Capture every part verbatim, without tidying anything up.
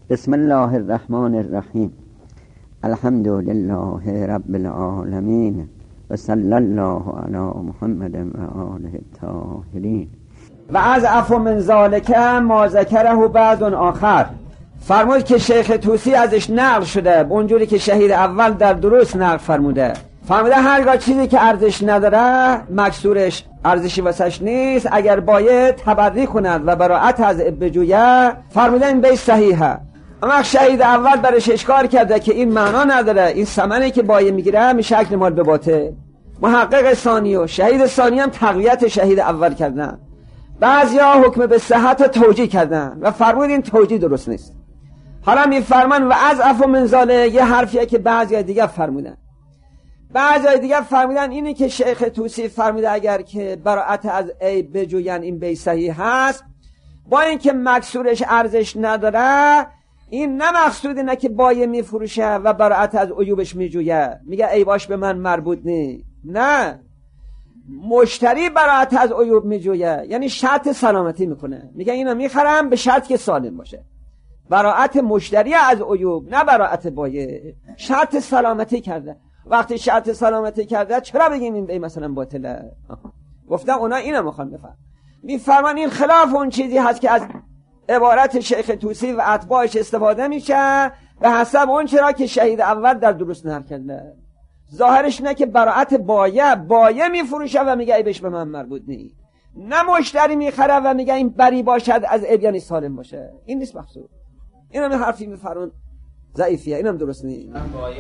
بسم الله الرحمن الرحیم. الحمد لله رب العالمین و صلی الله علی محمد و آله الطاهرین. و از عفو من ذالک ما ذکره بعض آخر. فرمود که شیخ طوسی ازش نقل شده اونجوری که شهید اول در دروس نقل فرموده. فرموده هرگاه چیزی که ارزش نداره مکسورش ارزشی واسش نیست، اگر باید تبری کند و براءت از بجویه، فرموده این بیت صحیحه. اما شهید اول برش اشکار کرده که این معنا نداره، این ثمنی که باید میگیره می شکل مال به باطل. محقق ثانی و شهید ثانی هم تقویت شهید اول کردن، بعضیا حکم به صحت توجیه کردن و فرمود این توجیه درست نیست. حالا میفرمان و از عفو من ذالک یه حرفیه که بعضیا دیگه فرمودن. بعضی دیگه فرمودن اینی که شیخ طوسی فرموده اگر که براءت از عیب بجوین این بی صحیح هست، با اینکه مکسورش ارزش نداره، این نه مقصود اینه که بایه میفروشه و براءت از عیوبش میجویه، میگه عیباش به من مربوط نی. نه، مشتری براءت از عیوب میجویه، یعنی شرط سلامتی میکنه، میگه اینو میخرم به شرط که سالم باشه. براءت مشتری از عیوب، نه براءت بایه. شرط سلامتی کرده. وقتی شرط سلامتی کرده چرا بگیم این بی مثلا باطله؟ گفتم اونا اینو میخوان بفهم. میفرمان این خلاف اون چیزی هست که از عبارت شیخ طوسی و اتباعش استفاده میشه به حسب اون چرا که شهید اول در دروس نقل کرده. ظاهرش نه که براءت بایه بایه میفروشه و میگه عیبش به من مربوط نی، نه مشتری میخره و میگه این بری باشد از عیب یعنی سالم باشه. این نیست مقصود. اینم حرفی میفرمون ضعیفیه، اینم درست نیست.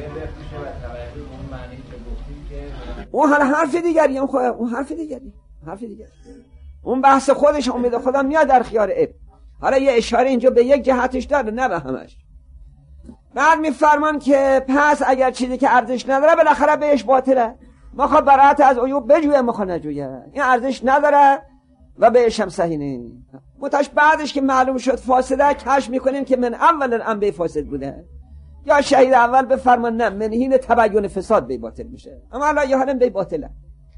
اون حالا حرف دیگری، اون اون حرف دیگری، حرف دیگری. اون بحث خودش امید خودم میاد در خیار عیب. حالا یه اشاره اینجا به یک جهتش داره نه به همش. بعد میفرمان که پس اگر چیزی که ارزش نداره بالاخره بهش باطله. ما خب براءت از عیوب بجویه، ما خب نجویه. این ارزش نداره و بهش هم صحیح نیست. متاش بعدش که معلوم شد فاسده کشف میکنیم که من اول الامر فاسد بوده. یا شهید اول بفرمان نه من حین تبین فساد بی باطل میشه، اما حالا یه حالا بی باطله.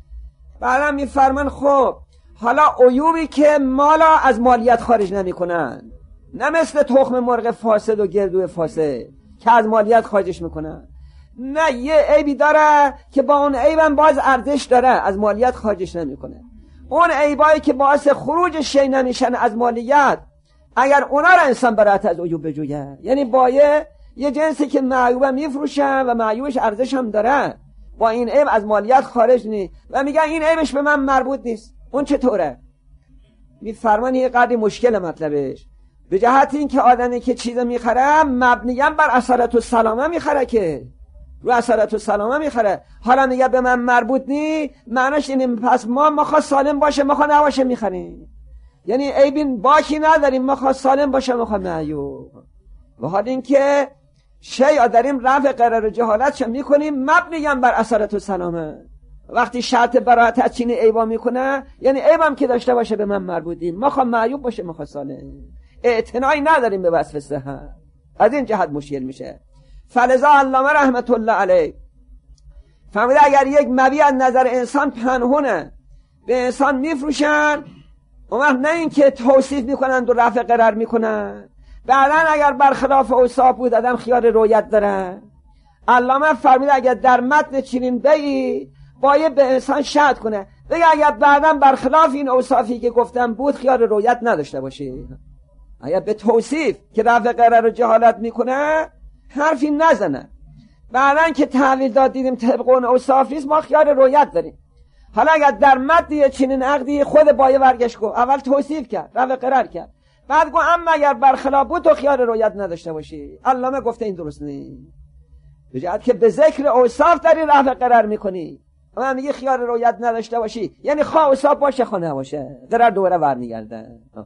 بعدم میفرمان خب حالا عیوبی که مالا از مالیت خارج نمیکنن، نه مثل تخم مرغ فاسد و گردو فاسد که از مالیت خارجش میکنن، نه یه عیبی داره که با اون عیبم باز ارزش داره از مالیت خارجش نمیکنه. اون عیبایی که باعث خروج شی نمیشن از مالیت، اگر اونا را انسان براءت از عیوب بجویه، یعنی بایه یه جنسی که معیوبه میفروشن و معیوبش ارزش هم داره، با این عیب از مالیت خارج نی و میگن این عیبش به من مربوط نیست. اون چطوره؟ میفرمان یه قدری مشکل مطلبش، به جهت این که آدمی که چیز میخره مبنیاً بر اثرات و سلامه میخره، که رو اثرات و سلامه میخره. حالا میگه به من مربوط نی، معنیش اینه پس ما مخواه سالم باشه مخواه نباشه میخریم، یعنی عیبین باکی نداریم، مخواه سالم باشه مخواه معیوب. و حال این که شیء داریم رفع قرار جهالتش میکنیم مبنیاً بر اثرات و سلامه. وقتی شرط براءت از چین عیبا میکنه، یعنی عیبم که داشته باشه به من مربوطیم، ما خواهم معیوب باشه ما خواهم سالم، اعتنایی نداریم به وصف صحت. از این جهت مشکل میشه. فلذا علامه رحمت الله علیه فهمیده اگر یک مبیع از نظر انسان پنهونه به انسان میفروشن، اون وقت نه این که توصیف میکنن و رفع قرار میکنن، بعدن اگر برخلاف اوصاف بود آدم خیال رویت داره. علامه فرموده اگر در متن چنین بیعی باید به انسان شهد کنه، بگه اگر بعدن برخلاف این اوصافی که گفتم بود خیال رویت نداشته باشی. اگر به توصیف که رفع قرار و جهالت میکنه حرفی نزنه، بعدن که تحویل داد دیدیم طبق اون اوصافیست ما خیال رویت داریم. حالا اگر در متن چنین عقدی خود باید ورگش کو، اول توصیف کرد رفع قرار کرد، بعد گو اما اگر برخلاف بود تو خیال رویت نداشته باشی. علامه گفته این درست نیست، به جهت که به ذکر اوصاف داری رفع قرار میکنی، اما میگه خیال رویت نداشته باشی، یعنی خواه اوصاف باشه خواه نباشه، قرار دوره برمیگرده.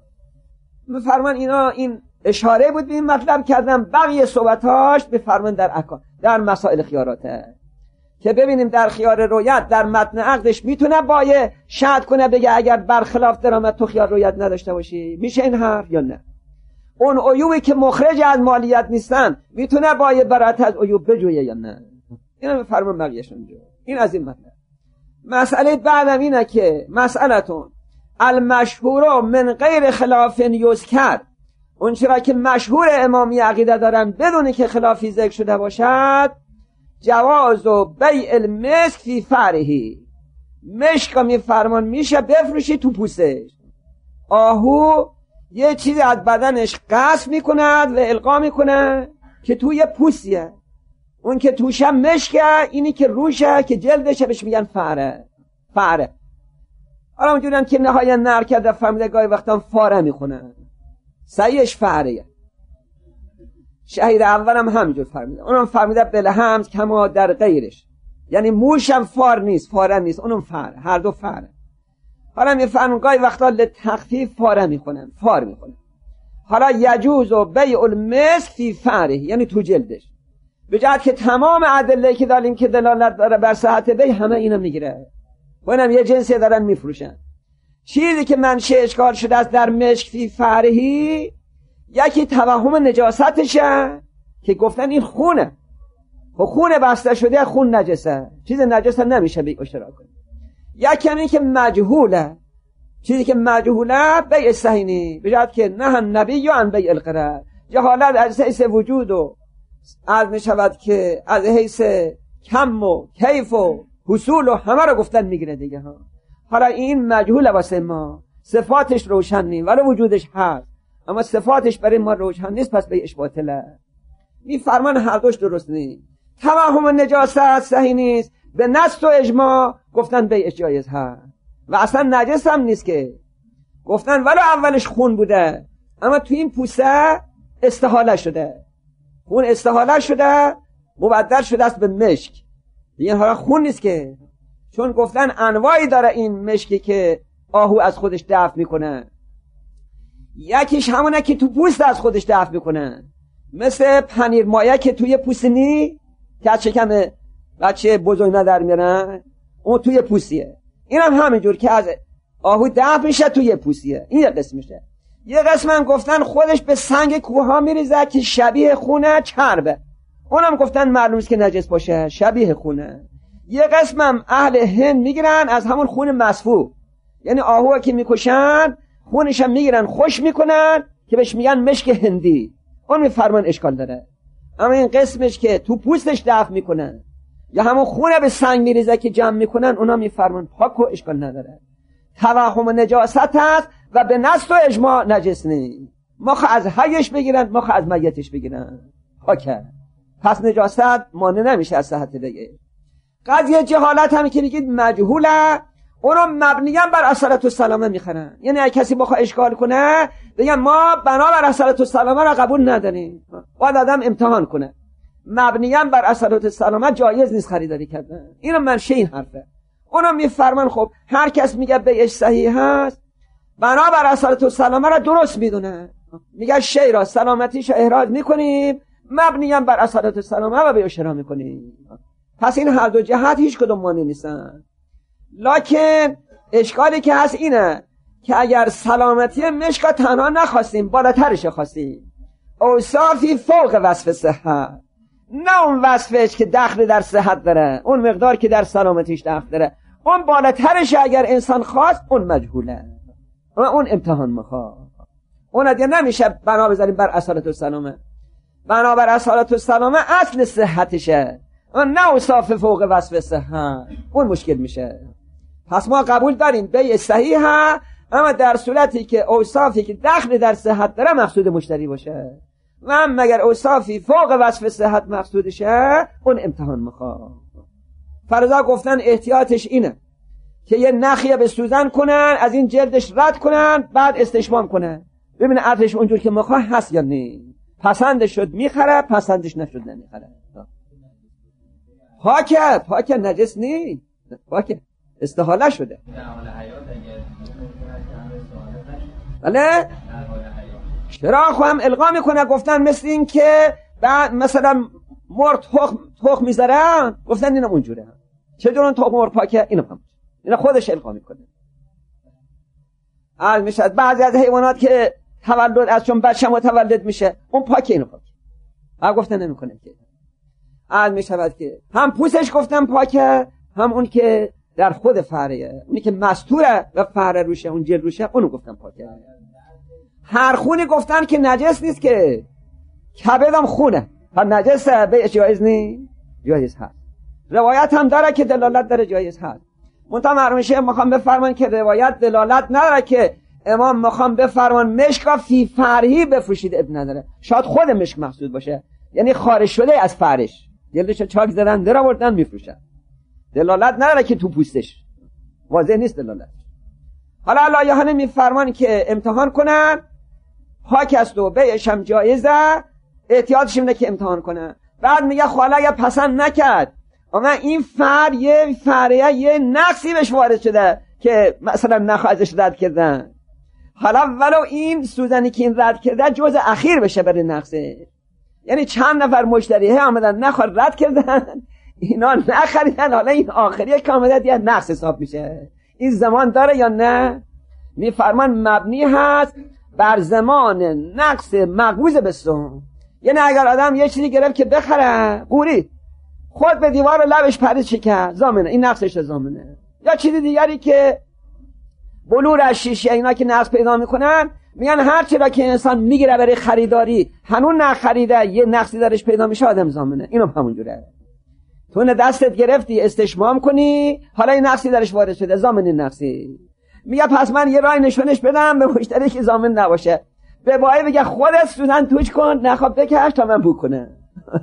بفرمان اینا این اشاره بود به این مطلب کردم. بقیه صحبتاش بفرمان در احکام در مسائل خیاراته که ببینیم در خیار رویت در متن عقدش میتونه بایه شهد کنه بگه اگر برخلاف درآمد تو خیار رویت نداشته باشی، میشه این حرف یا نه؟ اون عیوبی که مخرج از مالیت نیستن میتونه بایه براءت از عیوب بجویه یا نه؟ اینو بفرمان بقیه‌اش اونجا. این از این مطلب. مسئله بعدم اینه که مسئلتون المشهور من غیر خلاف یذکر اون چرا که مشهور امامی عقیده دارن بدون که خلافی ذکر شده باشد، جواز و بیع المسک فی فرهی، مشک می فرمان میشه بفروشی تو پوستش. آهو یه چیزی از بدنش قصف میکند و القا میکنه که توی پوستیه، اون که توشه مشکه، اینی که روشه که جلدشه بهش میگن فاره. فاره حالا اونجورن که نهایت نر کرده فهمیده گاهی وقتا فاره میخونن، سعیش فاره. شهید اولم همینجور فرمیده، اونم فرمیده بلهمز کما در غیرش، یعنی موشم فار نیست، فاره نیست، اونم فاره، هر دو فاره. حالا میفرمون گاهی وقتا لتخفیف فاره میخونن، فار میخونن. حالا یجوز و بیع المسک فی فره، یعنی تو جلدش، به جهت که تمام ادله که داریم که دلالت داره بر صحت بیع همه اینا میگیره، اونم یه جنسی دارن میفروشن. چیزی که منشه اشکال شده است در مشک فی فرهی، یکی توهم نجاستشه که گفتن این خونه، خب خونه بسته شده، خون نجسه، چیز نجسه نمیشه بیع اشتراک کنه. یکی این که مجهوله، چیزی که مجهوله بیع صحیح نیست، به جهت که نه نبی یا ان بیع القرار، جهالت از حیث وجود و از میشود که از حیث کم و کیف و حصول و همه رو گفتن میگیره دیگه ها. حالا این مجهوله واسه ما، صفاتش روشن نیست ولی وجودش هست، اما صفاتش برای ما روشن نیست، پس بیعش باطله. می فرمان هر دوش درست نیست. توهم نجاست صحیح نیست، به نص و اجماع گفتن بیعش جایز هست و اصلا نجس هم نیست که گفتن ولو اولش خون بوده، اما تو این پوسته استحاله شده، خون استحاله شده، مبدل شده است به مشک دیگه، حالا خون نیست که، چون گفتن انواعی داره این مشکی که آهو از خودش دفع میکنه. یکیش همونه که تو پوست از خودش دفع میکنه، مثل پنیر مایه که توی پوست نی که از شکم بچه بزرگ ندر میرن، اون توی پوستیه. این هم همینجور که از آهو دفع میشه توی پوستیه، این یه قسم میشه. یه قسم هم گفتن خودش به سنگ کوه ها میریزه که شبیه خونه چربه، اونم گفتن معلوم است که نجس باشه، شبیه خونه. یه قسم هم اهل هند میگیرن از همون خون مصفوح، یعنی آهو که میکشن خونش هم میگیرن خوش میکنن که بهش میگن مشک هندی، اون میفرمان اشکال داره. اما این قسمش که تو پوستش دفع میکنن یا همون خونه به سنگ میریزه که جمع میکنن، اونا میفرمان پاک و اشکال نداره. توهم نجاست هست و به نص و اجماع نجس نیست. مخ از حیش بگیرن، مخ از میتش بگیرن، پاکه، پس نجاست مانع نمیشه از صحت بگه. قضیه جهالت هم که میگید مجهوله، اونو مبنیاً بر اصالت و سلامه میخرن. یعنی اگه کسی بخواه اشکال کنه بگن ما بنا بر اصالت و سلامه را قبول نداریم، باید آدم امتحان کنه. مبنیاً بر اصالت و سلامه جایز نیست خریداری کردن، اینو منشه این حرفه. اونو میفرمان خب هر کس میگه بیعش صحیح هست بنا بر اصالت و سلامه را درست میدونه، میگه شی را سلامتیش احراز میکنیم مبنیاً بر اصالت و سلامه و بیعش را میکنیم. پس این هر دو جهت هیچ کدوم مانع نیستن. لکن اشکالی که هست اینه که اگر سلامتی مشک تنها نخواستیم بالاترش خواستیم، اوصافی فوق وصف صحت، نه اون وصفش که دخل در صحت داره، اون مقدار که در سلامتیش دخل داره، اون بالاترش اگر انسان خواست اون مجهوله، اون امتحان میخواد. اون دیگه نمیشه بنا بذاریم بر اصالت و سلامه، بنا بر اصالت و سلامه اصل صحتشه، اون نه اوصاف فوق وصف صحت، اون مشکل میشه. پس ما قبول داریم بیع صحیحه، اما در صورتی که اوصافی که دخل در صحت داره مقصود مشتری باشه، و هم مگر اوصافی فوق وصف صحت مقصودشه اون امتحان میخواد. فرضا گفتن احتیاطش اینه که یه نخیه به سوزن کنن، از این جلدش رد کنن، بعد استشمام کنن ببینه عطرش اونجور که میخواه هست یا نه، پسندش شد میخره، پسندش نشد نمیخره. پاکه، پاکه، نجس نی، پاکه، استحاله شده. بله چرا خواهم القا میکنه، گفتن مثل این که بعد مثلا مرد تخم تخم میذارن، گفتن اینم اونجوره. چجور اون تخم مرد پاکه؟ اینم هم اینا خودش القا میکنه. حال میشه بعضی از حیوانات که تولد از چون بچه متولد میشه اون پاکه، اینو پاکه، ها گفتن نمیکنه که. حال میشه که هم پوستش گفتن پاکه، هم اون که در خود فره، اونی که مستوره و فره روشه، اون جلد روشه، اونو گفتن پاکه. هر خونی گفتن که نجس نیست که، کبدم خونه و نجسه به جایز نیست؟ جایز هست. روایت هم داره که دلالت داره جایز هست. منتها مرحوم شیخ میخوام بفرمان که روایت دلالت نداره که امام میخوام بفرمان مشک فی فرحی بفروشید، اب نداره. شاید خود مشک مقصود باشه، یعنی خارج شده از فرش، جلدش چاک زدن در آوردن میفروشن. دلالت نداره که تو پوستش، واضح نیست دلالت. حالا الله یعنی میفرمان که امتحان کنن، پاک است و بیعش هم جایزه، احتیاطش اینه که امتحان کنن. بعد میگه خاله اگه پسند نکرد، اما این فر یه فریه یه نقصی بهش وارد شده که مثلا نخواه ازش رد کردن، حالا ولو این سوزنی که این رد کرده جز اخیر بشه برای نقصه، یعنی چند نفر مشتریه آمدن نخواه رد کردن، اینا نخریدن، حالا این آخریه که آمده دیگه نقص حساب میشه. این زمان داره یا نه؟ میفرمان مبنی هست بر زمان نقص مقبوض بستون. یعنی اگر آدم یه چیزی گرفت که بخره، قوری خود به دیوار و لبش پرید شکر، زامنه، این نقصش زامنه. یا چیزی دیگری که بلور از شیشه اینا که نقص پیدا میکنن، میگن هر چی را که انسان میگیره برای خریداری هنون نخریده یه نقصی درش پیدا میشه، آدم زامنه. اینو همونجوره. تو نه دستت گرفتی استشمام کنی، حالا این نقصی درش وارد شده، زامن نقصی. میگه پس من یه راه نشونش بدم به مشتری که زامن نباشه، به بایی بگه خودت سوزن توش کن، نخواب بکش تا من بو کنه.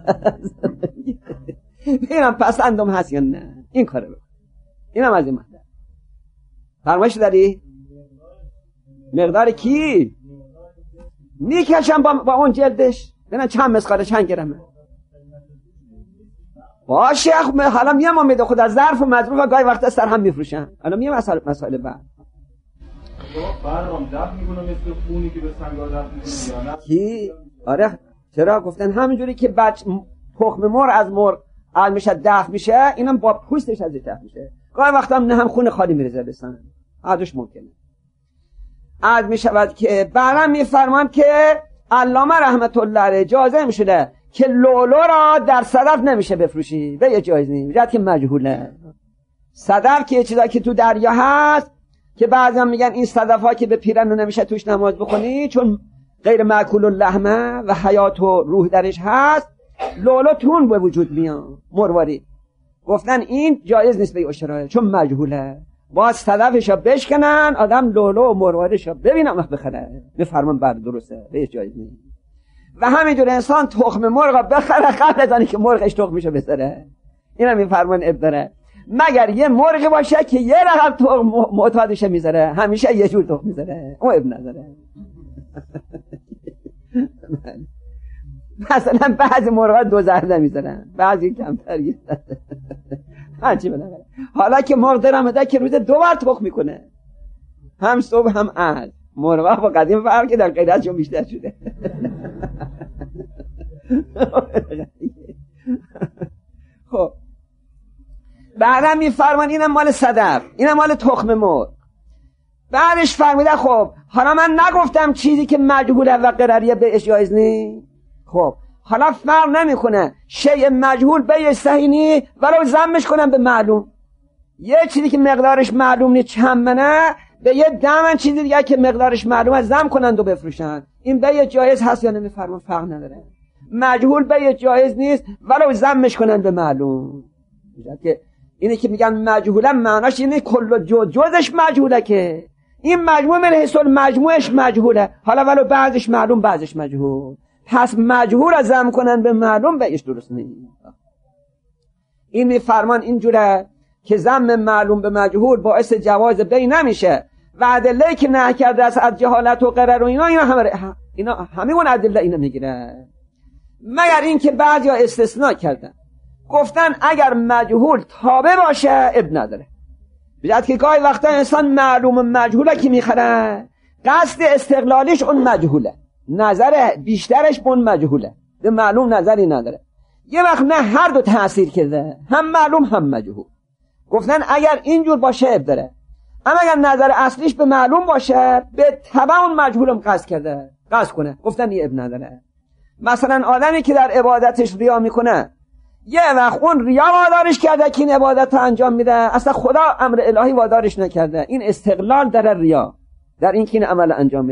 اینم پسندم هست یا نه؟ این کاره بکن. اینم از این مطلب. فرمایش داری؟ مقدار کی؟ میکشم با, با اون جلدش، ببین چند مسخره چند گرمه. باشه حالا میام امید خدا ظرف و مظروف و گاهی وقت سر هم میفروشن. حالا میام مسائل مسائل بعد. برام دفع میکنه مثل خونی که به سنگار دفع میکنه یا نه؟ کی؟ آره چرا گفتن همینجوری که بچ تخم مرغ از مرغ علم میشه دفع میشه، اینم با پوستش از دفع میشه. گاهی وقت هم نه هم خون خالی میرزه بسن. عادش ممکنه. عاد میشود که برام میفرمان که علامه رحمت الله علیه اجازه میشه که لولو را در صدف نمیشه بفروشی، به یه جایز نیست، جد که مجهوله. صدف که چیزایی که تو دریا هست که بعضی هم میگن این صدف ها که به پیرن نمیشه توش نماز بخونی چون غیر مأکول اللحمه و حیات و روح درش هست، لولو تون به وجود میاد، مرواری. گفتن این جایز نیست به اشرای چون مجهوله، باز صدفشو بشکنن آدم لولو و مرواریشو ببینم وقت بخره، بفرمان بر درسته، به جایز نیست. و همینجور انسان تخم مرغ بخره قبل از آنی که مرغش تخمشو بسره، اینم این فرمان اب داره، مگر یه مرغ باشه که یه رقم تخم معتادش میذاره، همیشه یه جور تخم میذاره، اون اب نداره. مثلا بعضی مرغا دو زرده میذارن، بعضی کمتر میذارن. هرچی بنابرای حالا که مرغ درآمده که روز دو بار تخم میکنه، هم صبح هم عصر. مرغا با قدیم فرق که در غیرتشون بیشتر شده. خب بعدم میفرمان اینم مال صدف، اینم مال تخم مرغ. بعدش فرموده خب حالا من نگفتم چیزی که مجهوله و قرریه بهش جایز نیست. خب حالا فرق نمیکنه شیء مجهول به صحیح نیست ولو ضمش کنم به معلوم. یه چیزی که مقدارش معلوم نیست چند منه، به یه دمن چیزی دیگه که مقدارش معلومه ضم کنن و بفروشن، این به جایز هست یا نمیفرمان؟ فرق نداره. مجهول به جایز نیست ولو ضمش کنن به معلوم. که اینه که میگن مجهوله معناش اینه کل جز جزش مجهوله، که این مجموع من حسول مجموعش مجهوله، حالا ولو بعضش معلوم بعضش مجهول، پس مجهول از ضم کنن به معلوم بهش درست نیست. این میفرمان اینجوره که ضم معلوم به مجهول باعث جواز بی نمیشه و ادله که نه کرده است از جهالت و غرر و اینا اینا همه اینا همون ادله اینا میگیره، مگر این که بعضیا استثناء کردن گفتن اگر مجهول تابع باشه اب نداره. بجد که گاهی وقتا انسان معلوم مجهوله که میخره، قصد استقلالیش اون مجهوله، نظر بیشترش اون مجهوله، به معلوم نظری نداره. یه وقت نه هر دو تأثیر کرده، هم معلوم هم مجهول. گفتن اگر اینجور باشه اب داره، اما اگر نظر اصلیش به معلوم باشه به تبع اون مجهولم قصد کرده قصد کنه، گفتن یه اب نداره. مثلا آدمی که در عبادتش ریا میکنه، یه وقت اون ریا وادارش کرده که این عبادت رو انجام میده، اصلا خدا امر الهی وادارش نکرده، این استقلال در ریا، در این که این عمل انجام میده.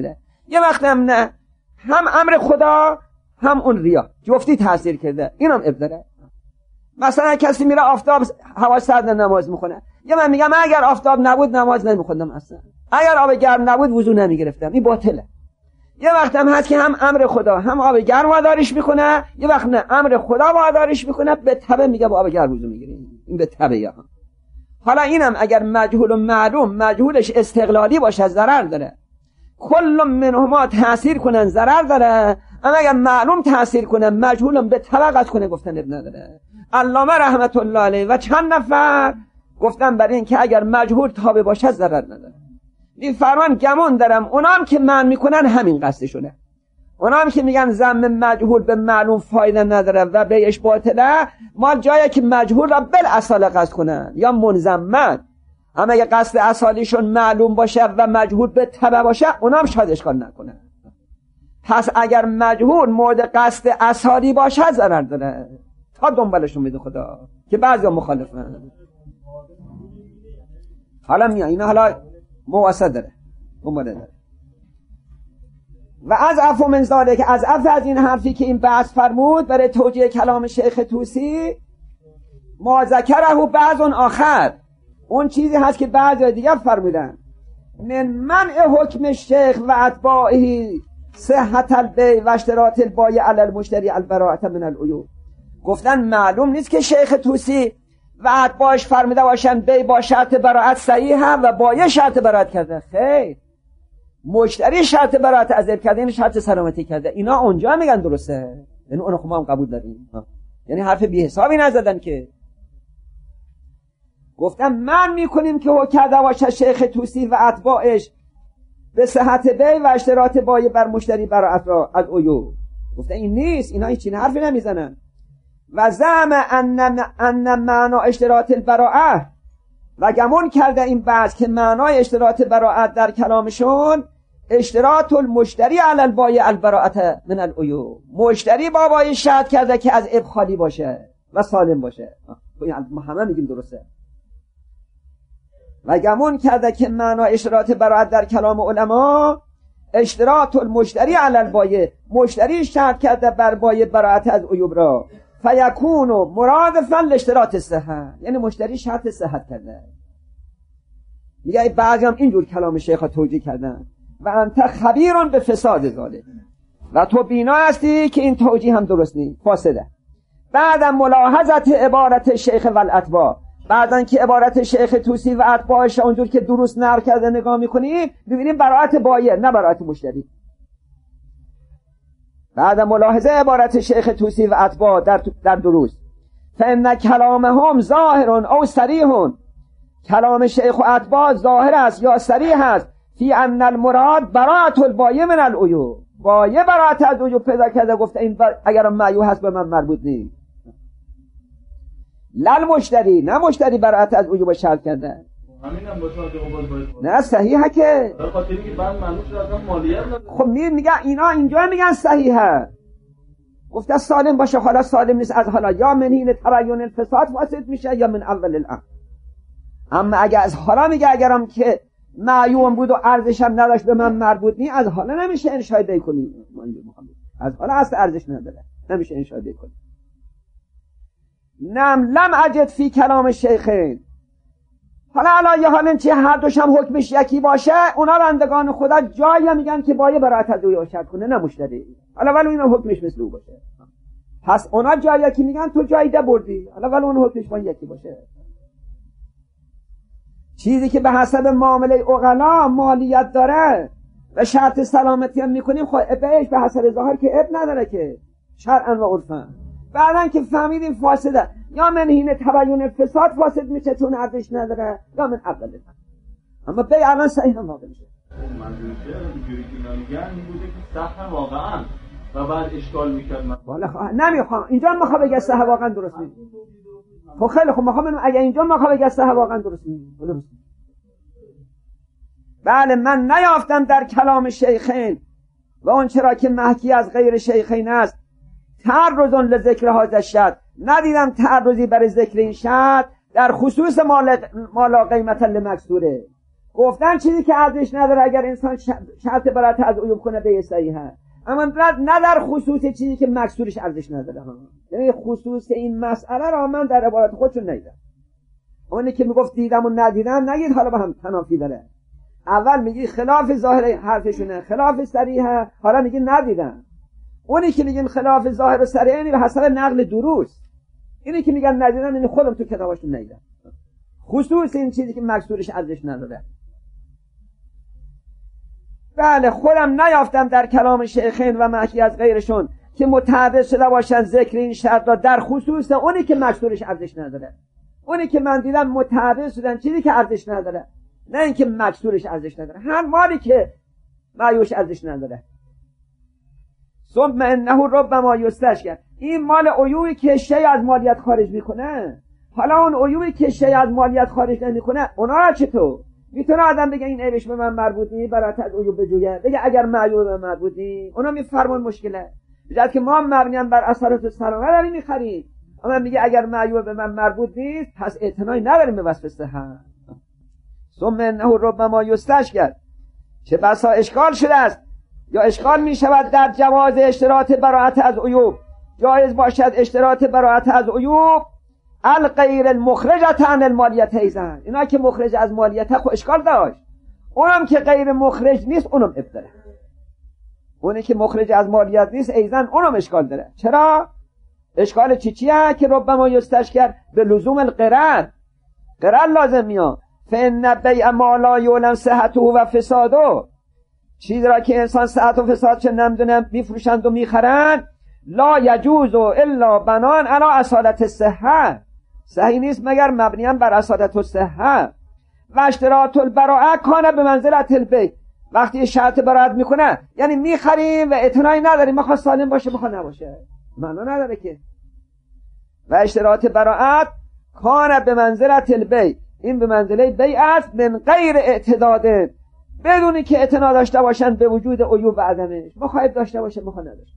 یه وقت هم نه، هم امر خدا هم اون ریا جفتی تاثیر کرده، اینم اب داره. مثلا کسی میره آفتاب هوا سرد نماز میخونه، یا من میگم اگر آفتاب نبود نماز نمیخوندم اصلا، اگر آب گرم نبود وضو نمیگرفتم، این باطله. یه وقت هم هست که هم امر خدا هم آب گرم وادارش میکنه، یه وقت نه امر خدا وادارش میکنه، به تبع میگه با آب گرم وضو میگیری، این به تبع. ها حالا اینم اگر مجهول و معلوم، مجهولش استقلالی باشه ضرر داره، کل منهما تاثیر کنن ضرر داره، اما اگر معلوم تاثیر کنه مجهولم به طبقت کنه گفتن اب نداره. علامه رحمت الله علیه و چند نفر گفتن برای این که اگر مجهول تابع باشه ضرر نداره. این فرمان گمان دارم اونام که من میکنن همین قصدشونه، اونام که میگن ضم مجهول به معلوم فایده نداره و بیش باطله، ما جایی که مجهول را بالاصاله قصد کنن یا منضمن، اما اگه قصد اصالیشون معلوم باشه و مجهول به تبع باشه اونام شاید اشکال نکنه. پس اگر مجهول مورد قصد اصالی باشه ضرر داره، تا دنبالشون میده خدا که بعضیا مخالفن. حالا میاد اینا حالا مواسط داره دنباله داره. و از عفو من ذالک، از عفو از این حرفی که این بحث فرمود برای توجیه کلام شیخ طوسی، ما ذکره بعض آخر، اون چیزی هست که بعضی دیگر فرمودن، من منع حکم الشیخ و اتباعه صحت البیع و اشتراط البایع علی المشتری البراءة من العیوب. گفتن معلوم نیست که شیخ طوسی و اتباعش فرموده باشن بیع با شرط براءت صحیحه و بایع شرط براءت کرده. خیر، مشتری شرط براءت عزل کرده، این شرط سلامتی کرده، اینا اونجا میگن درسته، یعنی اون خب ما هم قبول داریم، یعنی حرف بی حسابی نزدن که. گفتم من میکنیم که حکم کرده باشه شیخ طوسی و اتباعش به صحت بیع و اشتراط بایع بر مشتری براءت را از عیوب. گفتم این نیست، اینا هیچ حرفی نمیزنن. و زعم ان ان معنا اشتراط البراءه، و گمان کرده این بحث که معنای اشتراط براءت در کلامشون اشتراط المشتری علی البایع البراءة من العیوب، مشتری با بایع شرط کرده که از عیب خالی باشه و سالم باشه. ما همه میگیم درسته. و گمان کرده که معنای اشتراط براءت در کلام علما اشتراط المشتری علی البایع، مشتری شرط کرده بر بایع براءت از عیوب را، فیکون مرادفا لاشتراط الصحه، یعنی مشتری شرط صحت کرده. میگه بعضی هم اینجور کلام شیخ ها توجیه کردن و انت خبیرون به فساد ذالک، و تو بینا هستی که این توجیه هم درست نیست، فاسده. بعد ملاحظت عبارت شیخ و الاتباع، بعدن که عبارت شیخ طوسی و اتباعش اونجور که درست نقل کرده نگاه میکنیم، ببینیم براءت بایع نه براءت مشتری. بعد ملاحظه عبارت شیخ طوسی و اتباع در در دروس، فان کلامهم ظاهر او صریح، کلام شیخ و اتباع ظاهر است یا صریح است، فی ان المراد براءت البایع من العیوب، بایع براءت از عیوب پیدا کرده، گفته این اگر معیوب هست به من مربوط نیست. لل مشتری، نه مشتری براءت از عیوب شرط کرده. همینم با تو باید نه صحیحه که در خاطر اینکه بعد منوش از مالیات خب میگن اینا اینجا میگن صحیحه، گفته سالم باشه، حالا سالم نیست، از حالا یا من حین تبین الفساد واسط میشه یا من اول الامر. اما اگه از حالا میگه اگرم که معیوب بود و ارزش هم نداشت به من مربوط نی، از حالا نمیشه انشاء دی کنی، از حالا اصل ارزش نداره، نمیشه انشاء دی کنی. نم لم اجد فی کلام شیخین، حالا علا حالا چه هر دوش هم حکمش یکی باشه، اونا بندگان خدا جایی میگن که بایع براءت از عیوب شرط کنه نه مشتری، حالا ولی اینا حکمش مثل او باشه. پس اونا جایی یکی میگن تو جایی ده بردی، حالا ولی اون حکمش با یکی باشه. چیزی که به حسب معامله عقلا مالیت داره و شرط سلامتی هم میکنیم، خب بهش به حسب ظاهر که اب نداره که شرعا و عرفا. بعدن که فهمیدیم فاسده، یا من حین تبین الفساد فاسد میشه چون ارزش نداره، یا من اول. اما به الان صحیح هم واقع میشه. منظور چه اینجوری که نمیگن این بوده که صح واقعا و بعد اشکال میکرد. من والا خواهم نمیخوام اینجا میخوام بگه صح واقعا درست نیست. خب خیلی خب میخوام ببینم اگه اینجا میخوام بگه صح واقعا درست نیست. بله من نیافتم در کلام شیخین و اون چرا که محکی از غیر شیخین است تعرض لذکر هذا الشرط، ندیدم تعرضی برای ذکر این شرط در خصوص مالا قیمت لمکسوره. گفتن چیزی که ارزش نداره اگر انسان شرط برات از عیوب کنه به صحیحه، اما نه در خصوص چیزی که مکسورش ارزش نداره ها. یعنی خصوص این مسئله را من در عبارت خودشون ندیدم. اونی که میگفت دیدم و ندیدم نگید حالا با هم تنافی داره. اول میگی خلاف ظاهر حرفشونه، خلاف صریحه، حالا میگی ندیدم. اونی که میگن خلاف ظاهر و صریحه یعنی به حسب نقل دروس. اینی که میگن ندیدم یعنی خودم تو کتاباشون ندیدم. خصوص این چیزی که مکسورش ارزش نداره. بله خودم نیافتم در کلام شیخین و محکی از غیرشون که متعرض شده باشن ذکر این شرط را در خصوص اونی که مکسورش ارزش نداره. اونی که من دیدم متعرض شدن چیزی که ارزش نداره، نه اینکه مکسورش ارزش نداره، هر مالی که معیوش ارزش نداره. ثم انه ربما یستشکر، این مال عیوبی که شیء از مالیت خارج میکنه. حالا اون عیوبی که شیء از مالیت خارج نمیکنه اونا را چطور میتونه آدم بگه این عیبش به من مربوط نیست برات از عیوب بجویه، بگه اگر معیوب به من مربوط نیست؟ اونا میفرمون مشکله جد که ما مبنیاً بر اثرات و سلامه داریم میخریم، اما میگه اگر معیوب به من مربوط نیست پس اعتنایی نداریم به وصف صحت. ثم انه ربما یستشکر، چه بسا اشکال شده است یا اشکال می شود در جواز اشتراط براءت از عیوب. جایز باشد اشتراط براءت از عیوب الغیر المخرجة عن المالیت ایضا، اینا که مخرج از مالیت خو اشکال داشت، اونم که غیر مخرج نیست اونم ابتره، اونی که مخرج از مالیت نیست ایضا اونم اشکال داره. چرا؟ اشکال چی چیه؟ که ربما یستشکر به لزوم القرار، قرار لازم میاد. فإن بیع ما لا یعلم صحته و فساده، چیز را که انسان صحت و فساد چه نمیدونم میفروشند و میخرند، لا یجوز الا بنان علی اصالت الصحه، صحیح نیست مگر مبنیاً بر اصالت الصحه. و اشتراط البراءه کان به منزلت البیع، وقتی شرط براءت میکنه یعنی میخریم و اعتنایی نداریم، میخواد سالم باشه میخواد نباشه، معنا نداره که. و اشتراط براءت کان به منزلت البیع، این به منزله بیع است، من غیر اعتداد، بدونی که اعتنا داشته باشن به وجود عیوب و عدمش، مخاطب داشته باشه مخاطب نداشته.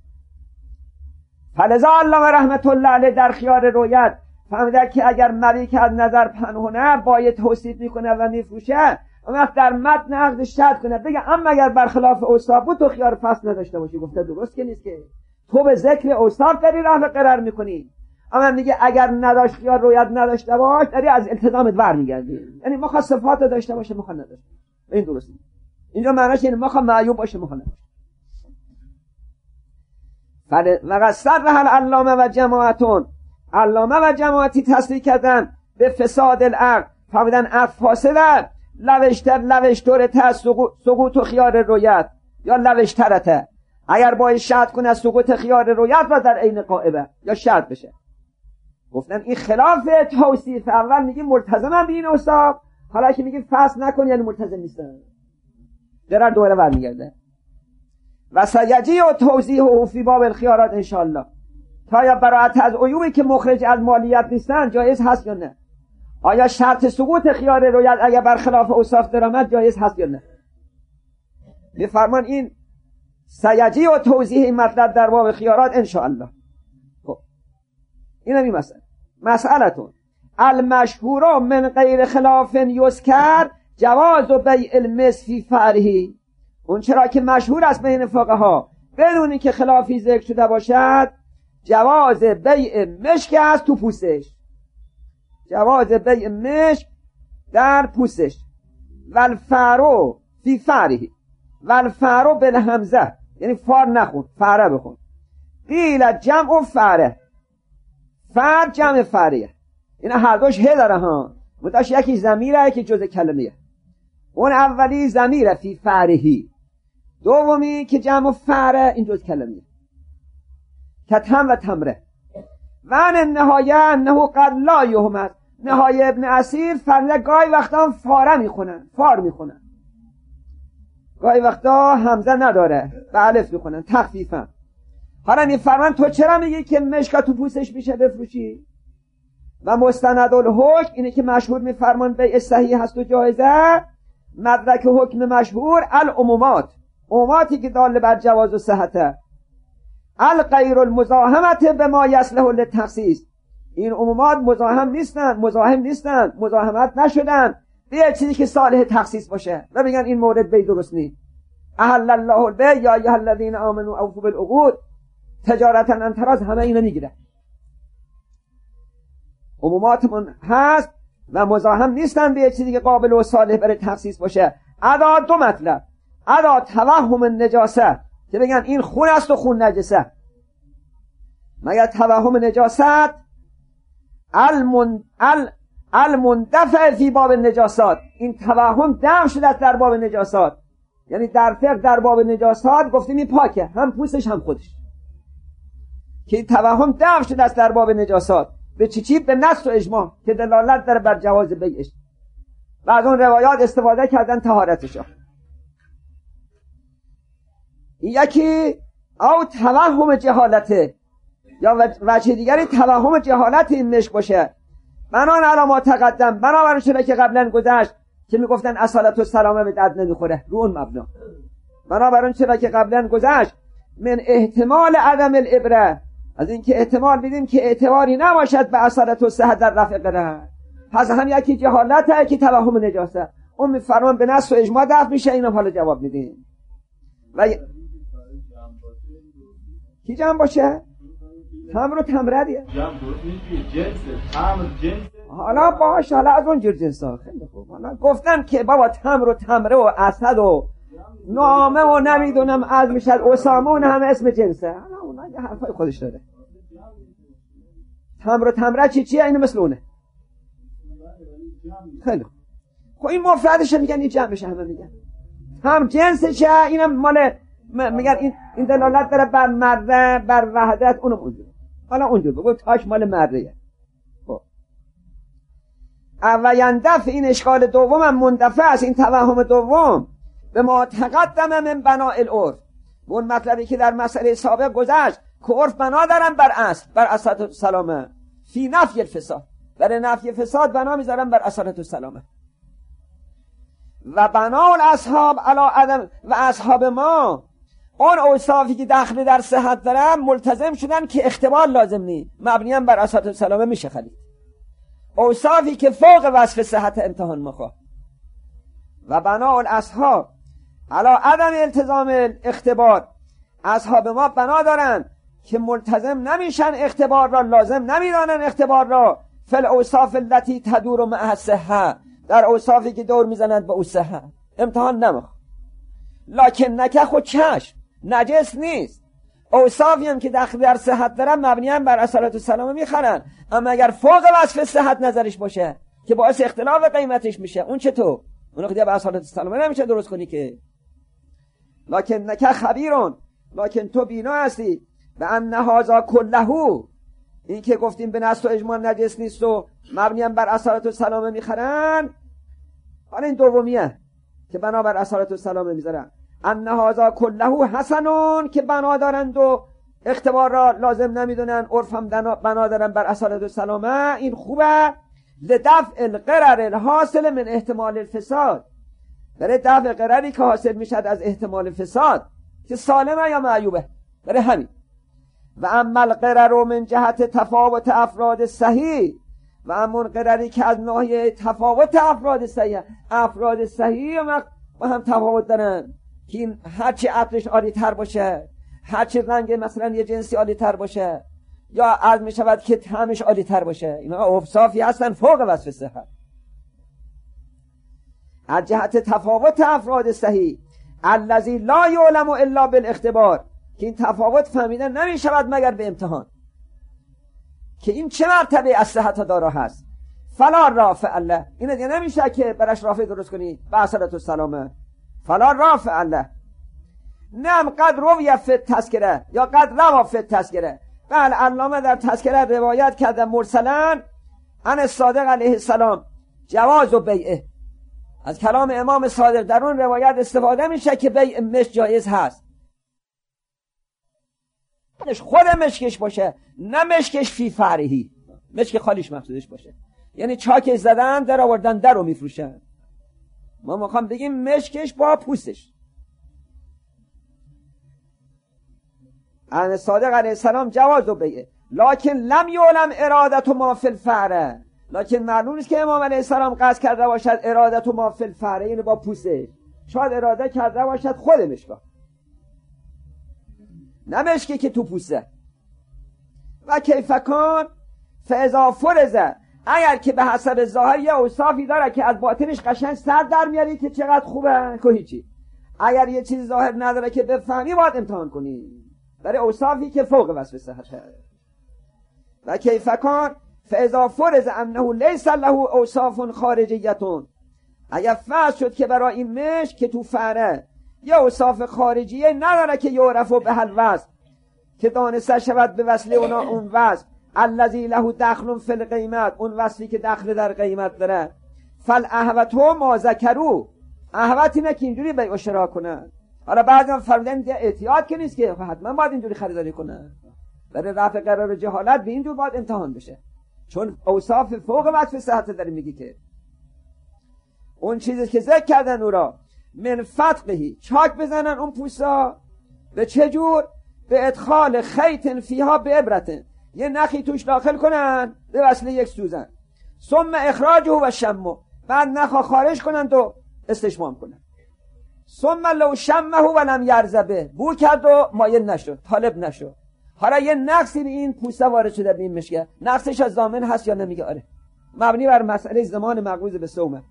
فلذا علامه رحمت الله علیه در خیار رویت فهمیده که اگر مری که از نظر پنهونه باید توصیف میکنه و میفروشه، اما در متن عقد شرط کنه بگه اما اگر برخلاف اوصاف بود تو خیار فصل نداشته باشی. گفته درست که نیست، که تو به ذکر اوصاف داری رفع قرار میکنی، اما میگه اگر نداشت خیار رویت نداشته باش داری از التزامت ور میگردی، یعنی مخواد صفات داشته باشه مخواد نداشته. این درسته، اینجا معناش اینه مخواد معیوب باشه مخواد نداشته. و قصد رحل علامه و جماعتون، علامه و جماعتی تصدیق کردن به فساد العقد، فهمیدن عقد فاسده، لوشتر لوشتر تا سقوط و خیار رویت یا لوشترته، اگر باید شرط کنه سقوط خیار رویت و در عین قائبه یا شرط بشه. گفتن این خلاف توصیف، اول میگی ملتزمم به این اوصاف، حالا که میگی فصل نکن یعنی ملتزم نیستن، درر دوره برمیگرده. و سیجی و توضیح و فی باب الخیارات انشاءالله، تا یا براءت از عیوبی که مخرج از مالیت نیستن جایز هست یا نه، آیا شرط سقوط خیار رویت اگر برخلاف اوصاف درآمد جایز هست یا نه. میفرمان این سیجی و توضیح این مطلب در باب خیارات انشاءالله. خب این هم این مسئله. مسئلتون المشهور من غیر خلاف یذکر جواز و بیع المس فی فرعه، اون چرا که مشهور است بین فقها بدون که خلافی ذکر شده باشد، جواز بیع مشک است تو پوستش، جواز بیع مشک در پوستش. والفارو فی فرعه، والفارو بالهمزه، یعنی فار نخون فاره بخون. قیل جمع فاره، فر جمع فاره، این هر دوش ه داره ها، متاش یکی ضمیره یکی جزء کلمه. اون اولی ضمیره فی فرعه، دومی که جمع فاره این جزء کلمه کتم و تمره. و نهایه انه قد لا یهمد، نهایه ابن اسیر فرموده گاهی وقتا فاره میخونن، فار میخونن، گاهی وقتا همزه نداره به الف میخونن تخفیفا. حالا میفرمان تو چرا میگی که مشکا تو پوستش میشه بفروشی؟ و مستند الحکم اینه که مشهور میفرمان بیع صحیح هست و جایزه، مدرک حکم مشهور العمومات، عموماتی که داله بر جواز و صحته، الغیر المزاحمت به ما یصلح للتخصیص، این عمومات مزاحم نیستن، مزاحم نیستن، مزاحمت نشدن به یک چیزی که صالح تخصیص باشه و بگن این مورد بی درست نیست. احل الله البیع یا ایها الذین آمنوا اوفوا بالعقود تجارتا ان تراض، همه اینا میگیره. عموماتمون هست و مزاحم نیستن به یک چیزی که قابل و صالح برای تخصیص باشه. ادا دو مطلب، ادا توهم النجاسه که بگن این خون است و خون نجسه، مگر توهم نجاست المن... ال... المندفع فی باب النجاسات، این توهم دم شده در باب نجاسات. یعنی در فقه در باب نجاسات گفتیم این پاکه، هم پوستش هم خودش، که این توهم دم شده است در باب نجاسات. به چی چی؟ به نص و اجماع که دلالت داره بر جواز بیعش و از اون روایات استفاده کردن طهارتشا. یکی او توهم جهالته، یا وجه دیگری توهم جهالت این مشک باشه. بنان علامه تقدم، بنابراین شده که قبلا گذشت که میگفتن اصالت و سلامه به درد نمیخوره، رو اون مبنا. بنابراین شده که قبلا گذشت من احتمال عدم الابره، از اینکه احتمال بیدیم که اعتباری نباشد به اصالت و صحت در رفع قرار، پس هم یکی جهالته یکی توهم نجاسه. اون میفرمان به نص و اجماع دفع میشه. اینم حالا جواب میدیم. و کی جمع باشه؟ تمر و تمره دیه حالا باش، حالا از اون جور جنس ها خیلی خوب. حالا گفتن که بابا تمر و تمره و اسد و نامه و نمیدونم از میشد اسامه و همه اسم جنسه. حالا اونا یه حرفای خودش داره. تمر و تمره چی چیه؟ اینو مثل اونه. خیلی خوب. خب این مفردش میگن این جمعش همه میگن هم جنسه چه، اینم مال میگن این این دلالت داره بر مره بر وحدت، اونم اونجور. حالا اونجور بگو تاش مال مره. خب و یندف این اشکال دوم هم مندفع است، این توهم دوم به ما تقدم من بناء العرف، اون مطلبی که در مسئله سابق گذشت که عرف بنا دارن بر اصل، بر اصالت و سلامه، فی نفی الفساد، برای نفی فساد بنا میذارن بر اصالت و سلامه. و بنا الاصحاب علی عدم، و اصحاب ما اون اوصافی که داخل در صحت دارن ملتزم شدن که اختبار لازم نی، مبنی بر اصالت و سلامه میشه خرید. اوصافی که فوق وصف صحت امتحان مخواه. و بنا الاصحاب علی عدم التزام الاختبار، اصحاب ما بنا دارن که ملتزم نمیشن اختبار را، لازم نمیدانن اختبار را، فل اوصاف التي تدور مع الصحه، در اوصافی که دور میزنند با او صحه. امتحان نمیخواه. لکن نکه خود چشم نجس نیست. اوصافی هم که داخل در صحت دارن مبنی هم بر اصالت و سلامه میخرن، اما اگر فوق وصف صحت نظرش باشه که باعث اختلاف قیمتش میشه، اون چطور؟ اون خودی به اصالت و سلامه نمیشه درست کنی که. لکن نکه خبیرون، لکن تو بینا هستی و ان هذا کلهو، این که گفتیم به نص و اجماع نجس نیست و مبنی هم بر اصالت و سلامه میخرن، حالا این دومیه که بنا بر اصالت و سلامه میذارن. ان هذا کلهو حسنون، که بنا دارند و اختبار را لازم نمیدونن، عرف هم بنا دارن بر اصالت و سلامه، این خوبه. لدفع القرر الحاصل من احتمال الفساد، برای دفع قرری که حاصل میشد از احتمال فساد که سالمه یا معیوبه، برای همین. و اما القرر من جهت تفاوت افراد صحیح، و اما قرری که از ناحیه تفاوت افراد صحیح، افراد صحیح و هم تفاوت دارن که این هرچی عطرش عالی تر باشه، هرچی رنگ مثلا یه جنسی عالی تر باشه، یا عرض می شود که طعمش عالی تر باشه، اینا اوصافی هستن فوق وصف صحت. از جهت تفاوت افراد صحیح الذی لا یعلم الا بالاختبار، که این تفاوت فهمیدن نمی شود مگر به امتحان، که این چه مرتبه از صحت دارا هست. فلا رافع الله، این دیگه نمیشه که برش رافع درست کنی به اصالت و سلامه. فلا رافع الله، نم قد روی فی تذکره یا قد روا فی تذکره. بله علامه در تذکره روایت کرده مرسلن عن صادق علیه السلام جواز و بیعه، از کلام امام صادق در اون روایت استفاده میشه که بیع مشک جایز هست، خود مشکش باشه، نه مشکش فی فرعی، مشک خالیش مقصودش باشه، یعنی چاکش زدن در آوردن در رو میفروشن. ما میخوام بگیم مشکش با پوستش. عن صادق علیه السلام جواز و بیعه، لکن لم یعلم ارادت ما فی الفعل، لکن معلوم نیست که امام علیه السلام قصد کرده باشد ارادت و ما فی الفأر، یعنی با پوسته. شاید اراده کرده باشد خود مشکا، نه مشکی که تو پوسته. و کیفکان فاذا فرض، اگر که به حسب ظاهر یه اوصافی داره که از باطنش قشنگ سر در میاری که چقدر خوبه که هیچی. اگر یه چیز ظاهر نداره که بفهمی باید امتحان کنی برای اوصافی که فوق وصف صحته. و کیفکان فاذا فرض انه لیس له اوصاف خارجیتون، اگر فرض شد که برای این مشک که تو فره یه اوصاف خارجیه نداره که یعرف به الوصف، که دانسته شود به وصله اونا اون وصف الذی له دخل فی القیمت، اون وصفی که دخل در قیمت داره. فالاحوط ما ذکروا، احوط اینه که اینجوری بیع و شرا کنن. حالا بعضی فرمودن احتیاط که نیست که حتما باید اینجوری خریداری کنن، برای رفع قرار جهالت به اینجور باید امتحان بشه، چون اوصاف فوق وصف صحت داری میگی که اون چیزی که ذکر کردن او را من فتقهی، چاک بزنن اون پوستا. به چه جور؟ به ادخال خیط فیها به عبرتن، یه نخی توش داخل کنن به وصله یک سوزن. ثم اخراجه و شمه، بعد نخا خارج کنن و استشمام کنن. ثم لو شمه و لم یرزبه، بو کرد و مایل نشد، طالب نشد. حالا یه نقصی به این پوسته وارد شده به این مشکه، نقصش از ضامن هست یا نمیگه؟ آره، مبنی بر مسئله زمان مقبوض به سومه.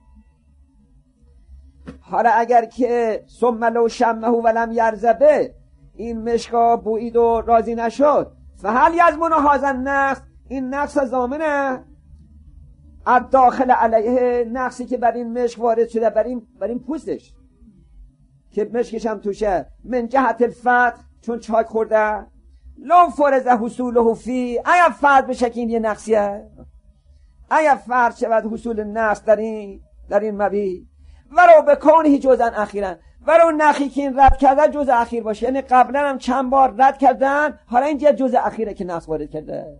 حالا اگر که ثم لو شمه و لم یرزبه، این مشکا بوید و راضی نشد، فهل یضمن هذا النقص، این نقص ضامنه از داخل علیه، نقصی که بر این مشک وارد شده بر این بر این پوستش که مشکش هم توشه، من جهت الفتح، چون چاک خورده. لو فرض حصوله فی، اگر فرض بشه که این یه نقصیه، اگر فرض شود حصول نقص در این در این مبیع، ولو بکونه جزءا اخیرا، ولو نخی که این رد کرده جزء اخیر باشه، یعنی قبلا هم چند بار رد کردن، حالا اینجا جزء اخیره که نقص وارد کرده.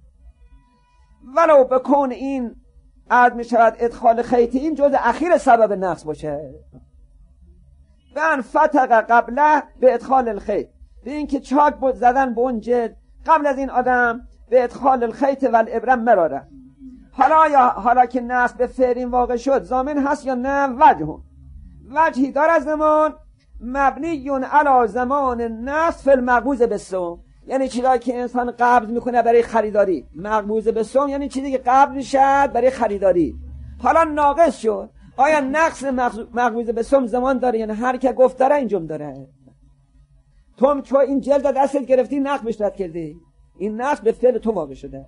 ولو بکونه این عد می شود ادخال خیطی، این جزء اخیر سبب نقص باشه. بن فتق قبله به ادخال الخیط، به این که چاک بود زدن به اون جلد قبل از این آدم به ادخال الخیط و الابره مراره. حالا یا حالا که نقص به فعل واقع شد، ضامن هست یا نه؟ وجه وجهی دار از زمان مبنیون علی زمان نقص فی المقبوض بالسوم، یعنی چیزی که انسان قبض میکنه برای خریداری، مقبوض بالسوم یعنی چیزی که قبض میشه برای خریداری، حالا ناقص شد. آیا نقص مقبوض بالسوم زمان داره؟ یعنی هر که گفت داره اینجوم داره. تو چون این جلد دستت گرفتی نقص بهش رد کردی، این نقص به فعل تو واقع شده.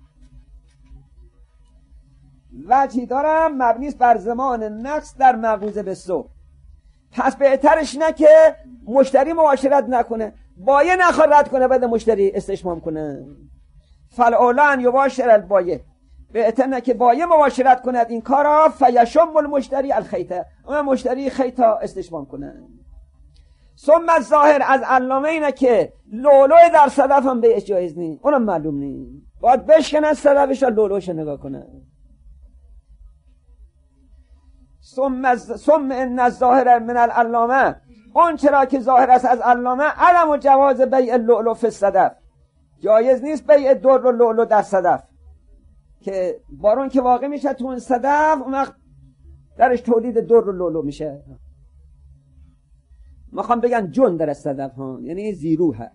وجهی دارم مبنیست بر زمان نقص در مقبوض بالسوم. پس بهترش نه که مشتری مباشرت نکنه، بایع نخواد رد کنه بعد مشتری استشمام کنه. فالاولی ان یباشر البایع، بهتر نه که بایع مباشرت کند این کارا، فیشم المشتری الخیطه، اون مشتری خیطا استشمام کنه. ثم الظاهر از علامه اینه که لولوی در صدف هم به جایز نی، اونم معلوم نی، باید بشکنه صدفش و لولوش نگاه کنه. ثم ثم ان الظاهر من العلامه، اون چرا که ظاهر است از علامه، عدم و جواز بیع اللؤلؤ فی الصدف، جایز نیست بیع در و لؤلؤ در صدف، که بارون که واقع میشه تو اون صدف اون وقت درش تولید در و لؤلؤ میشه. میخوام بگن جون در صدف ها، یعنی زیروه،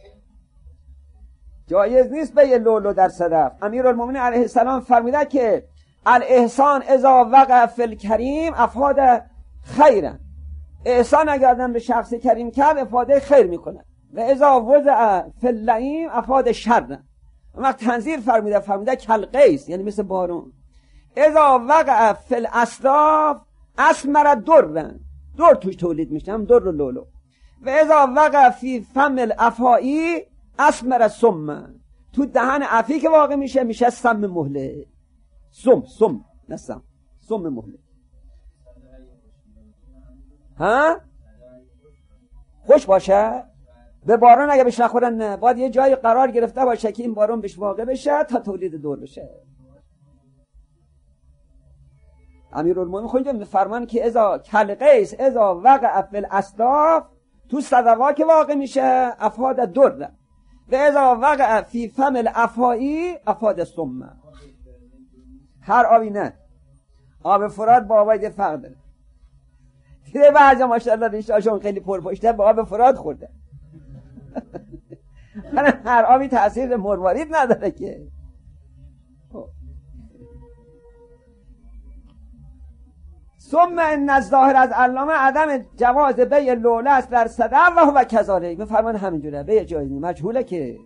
جایز نیست بیع لؤلؤ در صدف. امیرالمومنین علیه السلام فرمیده که الاحسان اذا وقع فی الکریم افاد خیرا، احسان اگر آدم به شخص کریم کرد افاده خیر میکنه، و اذا وضع فی اللئیم افاد شر. اما تنظیر فرمیده فرمیده کالقیس، یعنی مثل بارون. اذا وقع فی الاصداف اثمر در، در توش تولید میشه، هم در و لولو. و اذا وقع فی فم الافایی اثمر سم، تو دهن افی که واقع میشه میشه سم مهله، سم سم نسم سم مهله. ها خوش باشه به باران، اگه بهش نخورن نه، باید یه جایی قرار گرفته باشه که این باران بهش واقع بشه تا تولید دور بشه. امیرالمومنین خونجا میفرمان که اذا کالقیس اذا وقع فی الاصداف، تو صدوا که واقع میشه افاد در، و اذا وقع فی فم الافایی افاد سم. هر آبی نه. آب فرات با آبای فرق داره. دیده بعضی ماشاءالله ریشاشون خیلی پرپشته با آب فرات خورده. هر آبی تأثیر مروارید نداره که. ثم ان الظاهر از علامه عدم جواز بیع لوله است در صدر و هو کذالک. بفرمان همینجوره بیع جایز نیست، مجهوله که.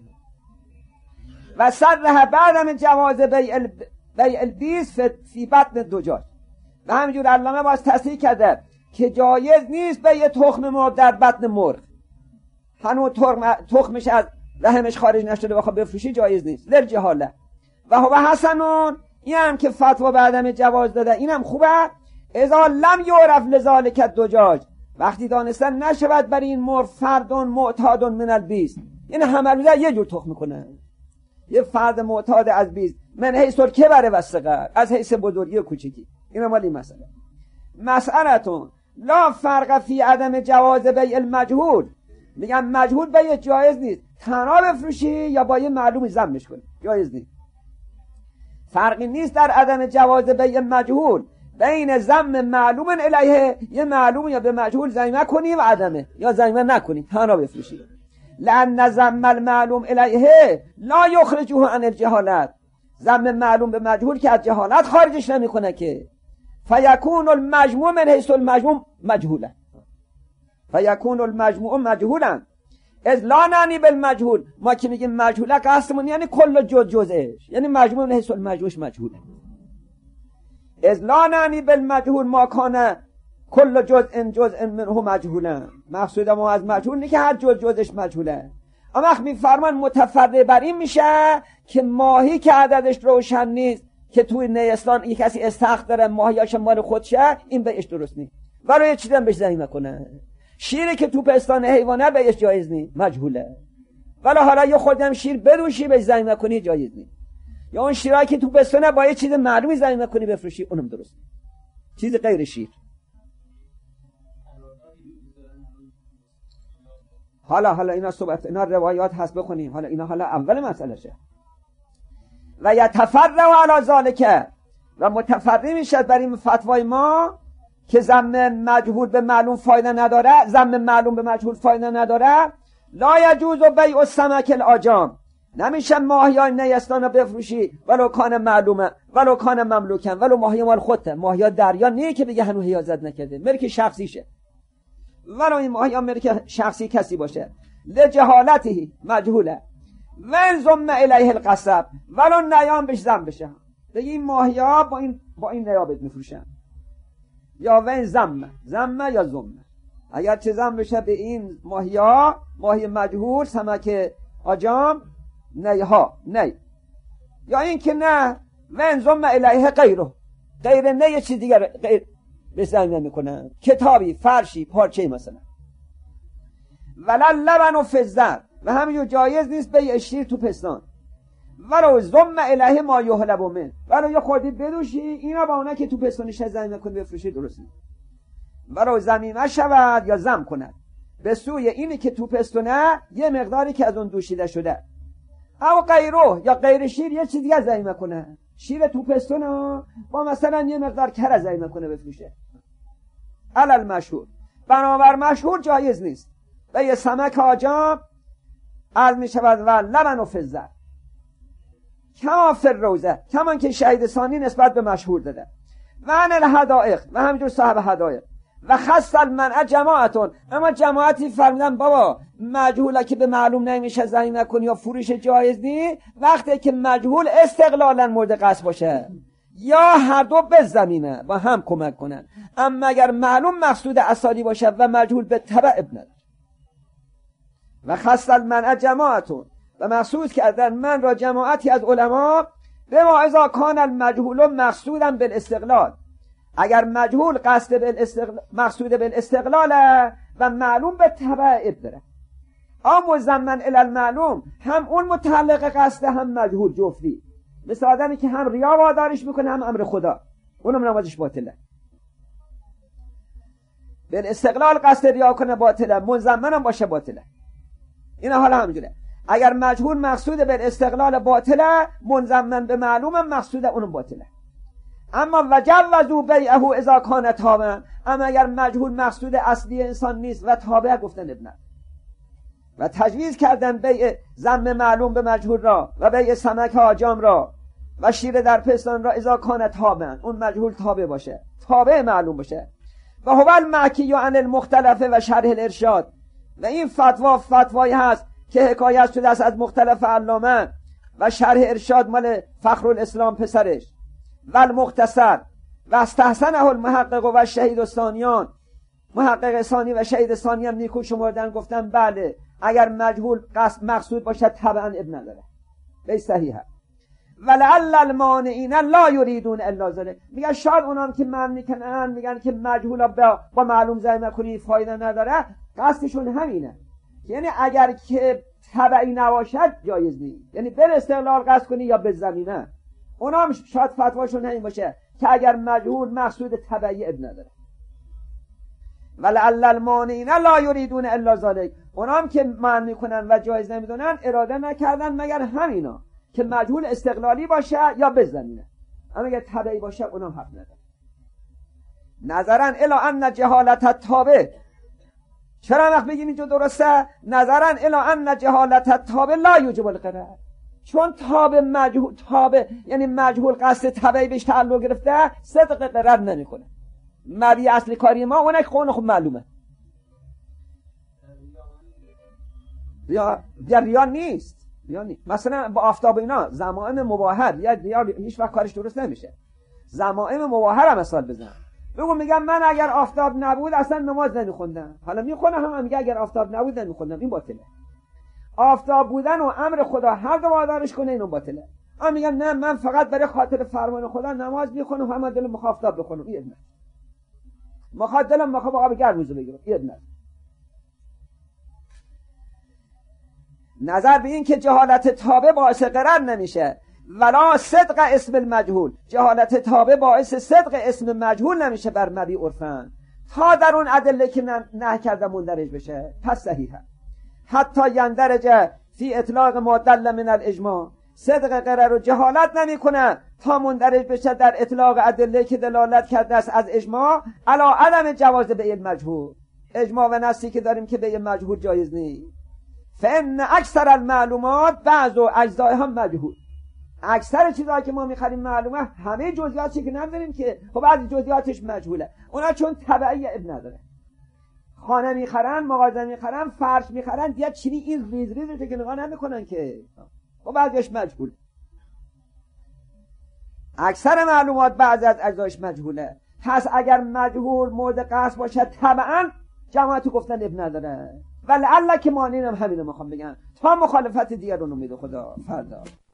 و صرح بعد من جواز بیع بیع البیز فی بطن دجاج. و همینجور علامه باز تصحیح کرده که جایز نیست بیع تخم مرغ در بطن مرغ. هنوز تخمش از رحمش خارج نشده بخواد بفروشی جایز نیست. لر جهاله. و هو حسنون، این هم که فتوا به عدم جواز داده اینم خوبه. اذا لم یعرف لذالک الدجاج، وقتی دانستن نشود برای این مرغ فردون معتادون من البیز، یعنی همه روزه یه جور تخم میکنه، یه فرد معتاد از بیز، من حیث الکبر و الصغر، از حیث بزرگی و کوچکی. این مالی مسئله. مسئلتون لا فرق فی عدم جواز بیع المجهول. میگم مجهول بیع جایز نیست، تنها بفروشی یا با یه معلومی ضمش کنی جایز نیست. فرقی نیست در عدم جواز بیع مجهول بین ضم معلوم الیه، یه معلوم یا به مجهول ضمیمه کنی و عدمه یا ضمیمه نکنی تنها بفروشی. لأن ضم المعلوم الیه لا یخرجه عن الجهالت، ضم معلوم به مجهول که از جهالت خارجش نمیکنه که. فیکون المجموع من حیث المجموع مجهولا، فیکون المجموع مجهولا از لا نعنی بالمجهول. ما که میگیم مجهوله قصدمون یعنی کل جز جزش، یعنی مجموع من حیث المجموعش مجهوله. از لا نعنی بالمجهول ما کان کل جزء جزء منه مجهولا. مقصود ما از مجهول نه که هر جز جزش مجهوله. اما وقت میفرمان متفرع بر این میشه که ماهی که عددش روشن نیست، که توی نیستان یک کسی استخر داره ماهیاش مال خودشه، این بهش درست نیست، برای یه چیزی هم بهش ضمیمه کنه. شیری که تو پستان حیوانه بهش جایز نیست، مجهوله. ولی حالا یه خودم شیر بدوشی بهش ضمیمه کنی جایز نیست. یا اون شیرایی که تو پستانه با یه چیز معلومی ضمیمه کنی بفروشی، اونم درست نیست. چیز غیر شیر. حالا حالا اینا صحبت اینا روایات هست بخونیم. حالا اینا حالا اول مسئله شه. و یتفرع علی ذالک، و متفرع میشد بر این فتوای ما که ضم مجهول به معلوم فایده نداره، ضم معلوم به مجهول فایده نداره. لا یجوز بیع السمک الاجام، نمیشه ماهیان نیستان رو بفروشی ولو کان معلومه ولو کان مملوکن، ولو ماهی مال خودته، ماهی دریا نه که بگه هنوز حیازت نکرده، ملک شخصیشه، ولو این ماهی ملک شخصی کسی باشه. لجهالتی مجهوله. و ضم الیه القصب، ولو نیام بهش ضم بشه، بگی این ماهی ها با این با این نیابت میفروشن، یا و ضم ضم یا ضم. اگر چه ضم بشه به این ماهی ها، ماهی مجهول سمک آجام نیها نی، یا این که نه و ضم الیه غیره، غیر نه یه چیز دیگر غیر به ضمیمه میکنن، کتابی، فرشی، پارچه مثلا. ولل لبن و فزر، و همینجور جایز نیست بیع شیر تو پستان. ولو ضم الیه ما یحلب من، ولو یه خوردی بدوشی اینا با اونا که تو پستانش ضمیمه کنی بفروشی درست نیست. ولو ضمیمه شود یا ضم کند به سوی اینی که تو پستونه یه مقداری که از اون دوشیده شده، او غیره، یا غیر شیر یه چیز دیگه ضمیمه کنه، شیر تو پستونه با مثلا یه مقدار کره ضمیمه کنه بفروشه. علل مشهور، بنابر مشهور جایز نیست بیع سمک آجام از می شود و لبن و فزر کما فی الروضه، کمان که شهید ثانی نسبت به مشهور داده. و عن الحدائق، و همینجور صاحب حدائق. و خص المنع جماعتون، اما جماعتی فرمودن بابا مجهوله که به معلوم نمیشه ضمیمه کنی یا فروش جایز نی، وقتی که مجهول استقلالا مورد قصد باشه یا هر دو به ضمیمه با هم کمک کنن. اما اگر معلوم مقصود اصالی باشه و مجهول به تبع ابن. و خص المنع جماعتون، و مقصود کردن من را جماعتی از علما به ما اذا کان المجهول مقصودا بالاستقلال، اگر مجهول قصد بالاستقلال مقصود بالاستقلال و معلوم به تبع ابن. اما زمن الی المعلوم، هم اون متعلق قصد هم مجهول جفتی، مثل آدمی که هم ریا وادارش میکنه هم امر خدا، اونم نمازش باطله. بالاستقلال قصد ریا کنه باطله، مزمن هم باشه باطله. اینا حالا همینجوره. اگر مجهول مقصود به استقلال باطله، منضمن به معلوم مقصود اونم باطله. اما وجوزوا بیعه اذا کان تابعا، اما اگر مجهول مقصود اصلی انسان نیست و تابع، گفتن ابن، و تجویز کردن بیع ضم معلوم به مجهول را و بیع سمک آجام را و شیر در پستان را اذا کان تابعا، اون مجهول تابع باشه، تابع معلوم باشه. و هو المحکی عن المختلف و شرح الارشاد، و این فتوا فتوایی هست که حکایت شده است از مختلف علامه و شرح ارشاد مال فخرالاسلام پسرش و المختصر و استحسنه المحقق و شهید الثانیان، محقق ثانی و شهید ثانی هم نیکو شمردن، گفتن بله اگر مجهول قصد مقصود باشد طبعا ابن نداره، به صحیحه. ولعل المانعین لا یریدون الا ذلک، میگن شاید اونام که من میکنن میگن که مجهولا با, با معلوم ضم کنی فایده نداره، قصدشون همینه، یعنی اگر که تبعی نباشد جایز نیست، یعنی بر استقلال قصد کنی یا به زمینه. اونام شاید فتواشون همین باشه که اگر مجهول مقصود تبعی ابن نداره. ولعل المانعین لا یریدون الا ذلک، اونام که من میکنن و جایز نمیدونن اراده نکردن مگر همینا که مجهول استقلالی باشه یا بزنینه، اما اگر تبعی باشه اونام حق نداره. نظرا الی ان جهالت التابع، چرا وقت بگیم اینجا درسته؟ نظرا الی ان جهالت التابع لا یوجب القرار، چون تابع مجهول، تابع یعنی مجهول قصد تبعی بهش تعلق گرفته، صدق قرار نمیکنه. مبی اصل کاری ما اونک خون خوب معلومه، یا یا ریا نیست، ریا نیست. مثلا با آفتاب اینا ضمائم مباهر یا ریا هیچ وقت کارش درست نمیشه. ضمائم مباهر هم مثال بزن، بگو میگم من اگر آفتاب نبود اصلا نماز نمیخوندم، حالا میخونم هم میگه اگر آفتاب نبود نمیخوندم، این باطله. آفتاب بودن و امر خدا هر دو وادارش کنه اینو باطله. اما میگم نه من فقط برای خاطر فرمان خدا نماز میخونم، هم دلم میخواد آفتاب بخونم، این نه. میخواد دلم میخواد آب گرم روزو بگیرم، این نه. نظر به این که جهالت تابع باعث قرار نمیشه، ولا صدق اسم المجهول، جهالت تابع باعث صدق اسم مجهول نمیشه بر مبی عرفن، تا در اون ادله که نه کرده مندرج بشه، پس صحیحه. حتی یندرج فی اطلاق ما دل من الاجماع، صدق قرار و جهالت نمیکنه تا مندرج بشه در اطلاق ادله که دلالت کرده است از اجماع علی عدم جواز بیع المجهول، اجماع و نصی که داریم که بیع مجهول جایز نیست. فان اکثر المعلومات بعض و اجزاء هم مجهول، اکثر چیزایی که ما میخریم معلومه، همه جزئیاتی که نمیدونیم که خب بعضی جزئیاتش مجهوله، اونا چون تبعی ابن نداره. خانه میخرن، مغازه میخرن، فرش میخرن، دیگه چینی این ریز ریزش که نگاه نمیکنن که خب بعضیش مجهول. اکثر معلومات بعضی از اجزایش مجهوله، پس اگر مجهول مورد قصد باشه طبعا جماعت گفتن ابن نداره. ولعل که مانعین هم همینو میخوام بگن تا مخالفت دیگرون. امید خدا فردا